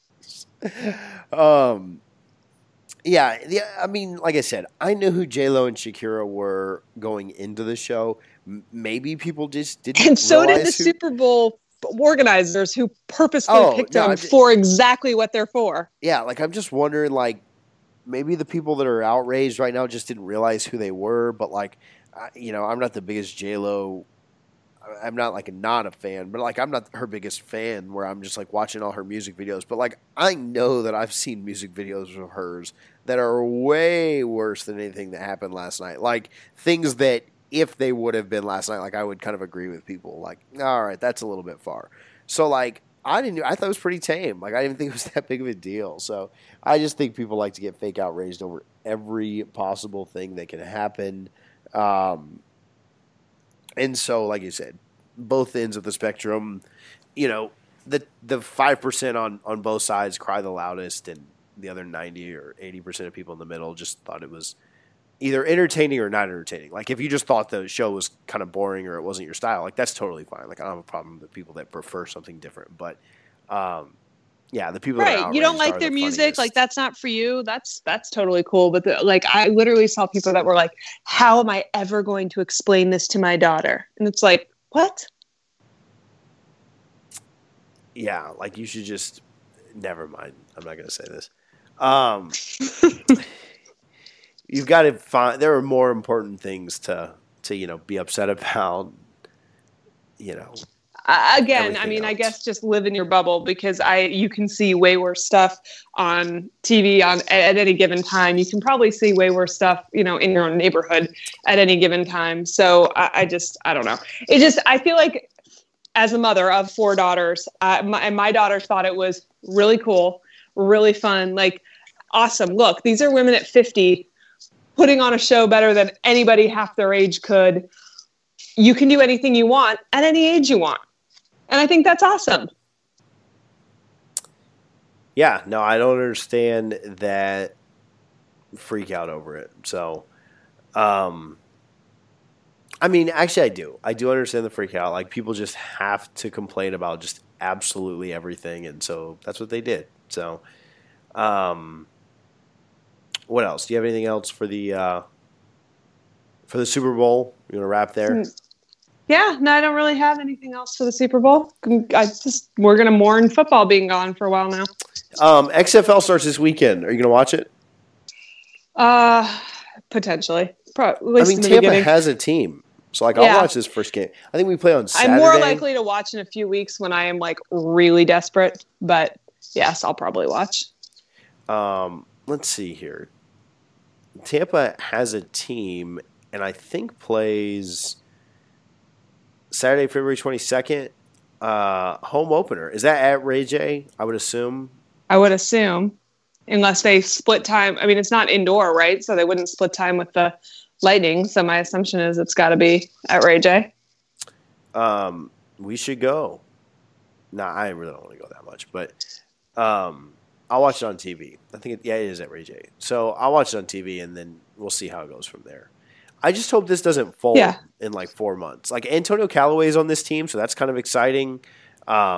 Yeah. I mean, like I said, I knew who J-Lo and Shakira were going into the show. Maybe people just didn't. And so did the Super Bowl organizers, who purposely picked them for exactly what they're for. Yeah, like I'm just wondering, like maybe the people that are outraged right now just didn't realize who they were. But like, I'm not the biggest J-Lo. I'm not like not a fan, but like I'm not her biggest fan where I'm just like watching all her music videos. But like I know that I've seen music videos of hers that are way worse than anything that happened last night. Like things that if they would have been last night, like I would kind of agree with people. Like, all right, that's a little bit far. So like I thought it was pretty tame. Like I didn't think it was that big of a deal. So I just think people like to get fake outraged over every possible thing that can happen. And so, like you said, both ends of the spectrum, the 5% on both sides cry the loudest, and the other 90 or 80% of people in the middle just thought it was either entertaining or not entertaining. Like if you just thought the show was kind of boring or it wasn't your style, like that's totally fine. Like I don't have a problem with people that prefer something different. But the people that are you don't like their music, like that's not for you. That's totally cool. But I literally saw people that were like, "How am I ever going to explain this to my daughter?" And it's like, what? Yeah, like you should just never mind. I'm not going to say this. You've got to find there are more important things to be upset about. Again, I mean, else. I guess just live in your bubble, because you can see way worse stuff on TV at any given time. You can probably see way worse stuff, in your own neighborhood at any given time. So I don't know. I feel like as a mother of 4 daughters, my daughters thought it was really cool, really fun, like awesome. Look, these are women at 50 putting on a show better than anybody half their age could. You can do anything you want at any age you want. And I think that's awesome. Yeah, no, I don't understand that freak out over it. So, I mean, actually I do. I do understand the freak out. Like people just have to complain about just absolutely everything. And so that's what they did. So, what else? Do you have anything else for the Super Bowl? You want to wrap there? Yeah, no, I don't really have anything else for the Super Bowl. We're going to mourn football being gone for a while now. XFL starts this weekend. Are you going to watch it? Potentially. Tampa has a team. So I'll watch this first game. I think we play on Saturday. I'm more likely to watch in a few weeks when I am like really desperate. But yes, I'll probably watch. Let's see here. Tampa has a team, and I think plays Saturday, February 22nd, home opener. Is that at Ray J? I would assume. Unless they split time. I mean, it's not indoor, right? So they wouldn't split time with the Lightning. So my assumption is it's got to be at Ray J. We should go. Nah, I really don't want to go that much, but I'll watch it on TV. I think it is at Ray J. So I'll watch it on TV, and then we'll see how it goes from there. I just hope this doesn't fold in like 4 months. Like Antonio Callaway is on this team, so that's kind of exciting. I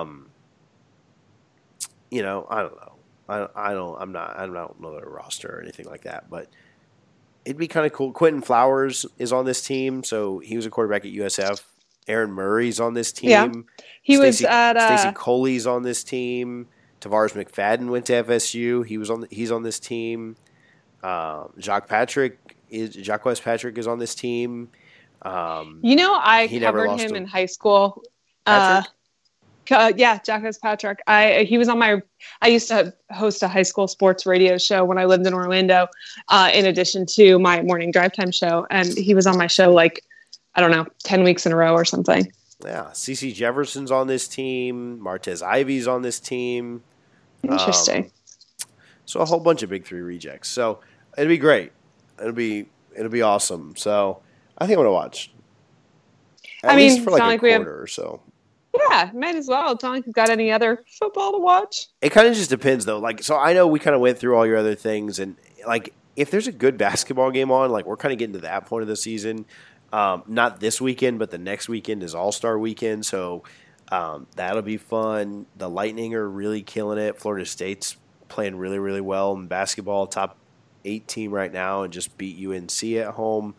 don't know. I don't know their roster or anything like that, but it'd be kind of cool. Quentin Flowers is on this team, so he was a quarterback at USF. Aaron Murray's on this team. Yeah. Stacey Coley's on this team. Tavares McFadden went to FSU. He's on this team. Jacques Patrick is on this team. I covered him in high school. Yeah, Jack Fitzpatrick. He was on my. I used to host a high school sports radio show when I lived in Orlando, in addition to my morning drive time show, and he was on my show like, I don't know, 10 weeks in a row or something. Yeah, CeCe Jefferson's on this team. Martez Ivy's on this team. Interesting. So a whole bunch of Big Three rejects. So it'll be great. It'll be awesome. So I think I'm gonna watch. At least for like a quarter or so. Yeah, might as well. It's not like you've got any other football to watch. It kind of just depends, though. Like, so I know we kind of went through all your other things, and like, if there's a good basketball game on, like, we're kind of getting to that point of the season. Not this weekend, but the next weekend is All-Star Weekend, so that'll be fun. The Lightning are really killing it. Florida State's playing really, really well in basketball, top 8 team right now, and just beat UNC at home.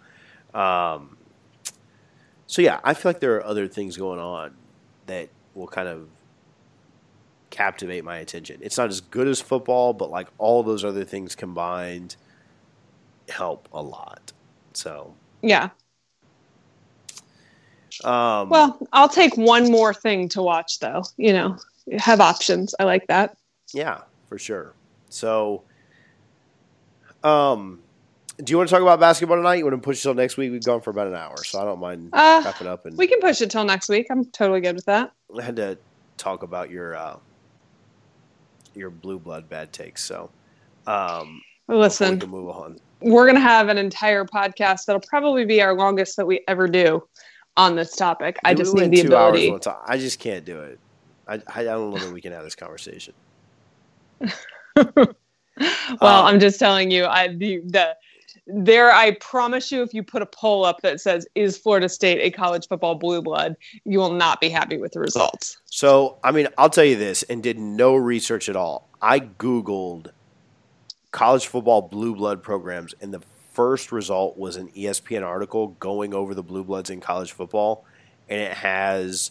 So yeah, I feel like there are other things going on that will kind of captivate my attention. It's not as good as football, but like all those other things combined help a lot. So yeah. Well, I'll take one more thing to watch, though. You know, have options. I like that. Yeah, for sure. So, do you want to talk about basketball tonight? You want to push it till next week? We've gone for about an hour, so I don't mind wrapping up. And we can push it till next week. I'm totally good with that. I had to talk about your blue blood bad takes. So, listen, we can move on. We're gonna have an entire podcast that'll probably be our longest that we ever do on this topic. I just need the ability. I just can't do it. I don't know that we can have this conversation. Well, I'm just telling you, I promise you, if you put a poll up that says, is Florida State a college football blue blood, you will not be happy with the results. So, I mean, I'll tell you this, and did no research at all. I Googled college football blue blood programs, and the first result was an ESPN article going over the blue bloods in college football, and it has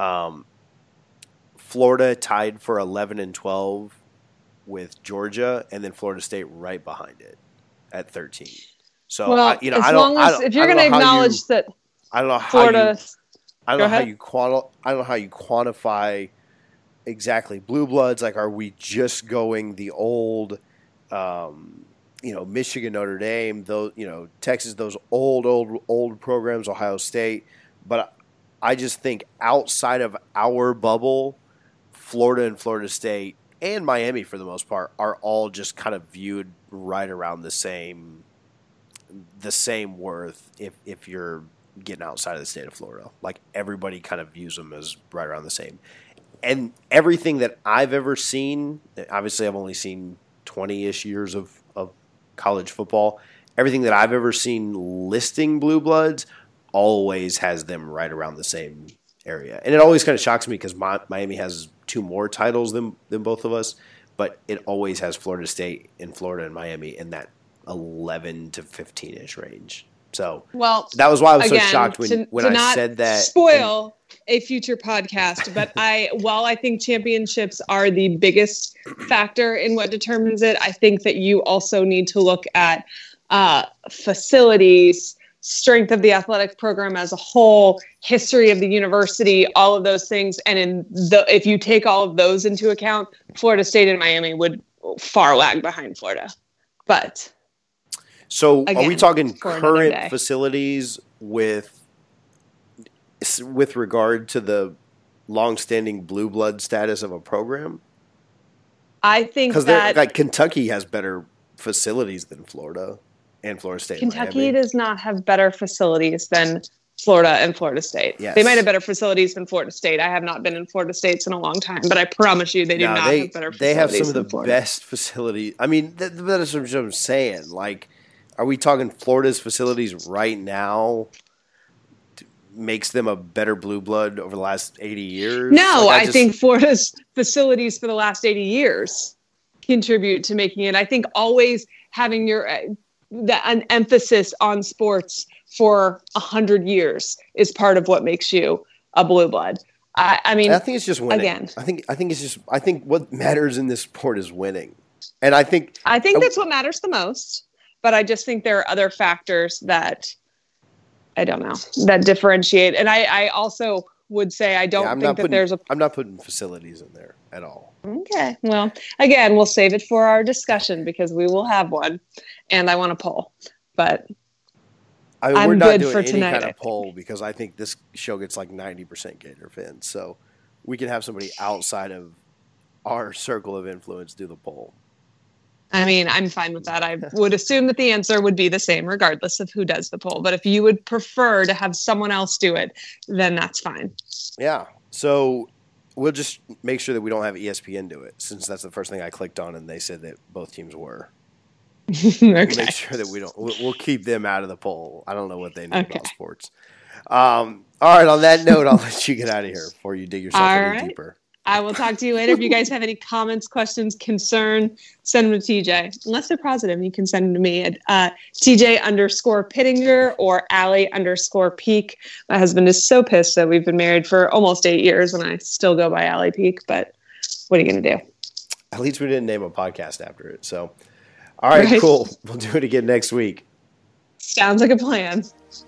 Florida tied for 11-12 with Georgia, and then Florida State right behind it at 13. So, well, if you're going to acknowledge that, I don't know how Florida. I don't know how you quantify exactly blue bloods. Like, are we just going the old, Michigan, Notre Dame, those, Texas, those old programs, Ohio State. But I just think outside of our bubble, Florida and Florida State and Miami, for the most part, are all just kind of viewed right around the same worth if you're getting outside of the state of Florida. Like, everybody kind of views them as right around the same. And everything that I've ever seen, obviously I've only seen 20-ish years of college football, everything that I've ever seen listing blue bloods always has them right around the same area. And it always kind of shocks me because Miami has 2 more titles than both of us, but it always has Florida State and Florida and Miami in that 11 to 15-ish range. So that was why I was so shocked when I said that. Spoil a future podcast, but while I think championships are the biggest factor in what determines it, I think that you also need to look at facilities, strength of the athletic program as a whole, history of the university, all of those things. And if you take all of those into account, Florida State and Miami would far lag behind Florida. But so again, are we talking current facilities with regard to the longstanding blue blood status of a program? I think because like Kentucky has better facilities than Florida and Florida State. Kentucky does not have better facilities than Florida and Florida State. Yes. They might have better facilities than Florida State. I have not been in Florida States in a long time, but I promise you they do not have better facilities. They have some of the best facilities. I mean, that's what I'm saying. Like, are we talking Florida's facilities right now makes them a better blue blood over the last 80 years? No, I think Florida's facilities for the last 80 years contribute to making it. I think always having an emphasis on sports for 100 years is part of what makes you a blue blood. I mean, I think it's just winning. Again, I think what matters in this sport is winning, and I think that's what matters the most. But I just think there are other factors that I don't know that differentiate. And I also would say I don't I'm think that there's a. I'm not putting facilities in there at all. Okay. Well, again, we'll save it for our discussion because we will have one, and I want a poll. But I mean, I'm we're not good doing for any tonight, kind I of poll because I think this show gets like 90% Gator fans. So we can have somebody outside of our circle of influence do the poll. I mean, I'm fine with that. I would assume that the answer would be the same regardless of who does the poll. But if you would prefer to have someone else do it, then that's fine. Yeah. So we'll just make sure that we don't have ESPN do it, since that's the first thing I clicked on and they said that both teams were. Okay. Make sure that we don't. We'll keep them out of the poll. I don't know what they know about sports. All right. On that note, I'll let you get out of here before you dig yourself any deeper. I will talk to you later. If you guys have any comments, questions, concern, send them to TJ. Unless they're positive, you can send them to me at TJ_Pittinger or Allie_Peak. My husband is so pissed that we've been married for almost 8 years and I still go by Allie Peak. But what are you going to do? At least we didn't name a podcast after it. So, all right, cool. We'll do it again next week. Sounds like a plan.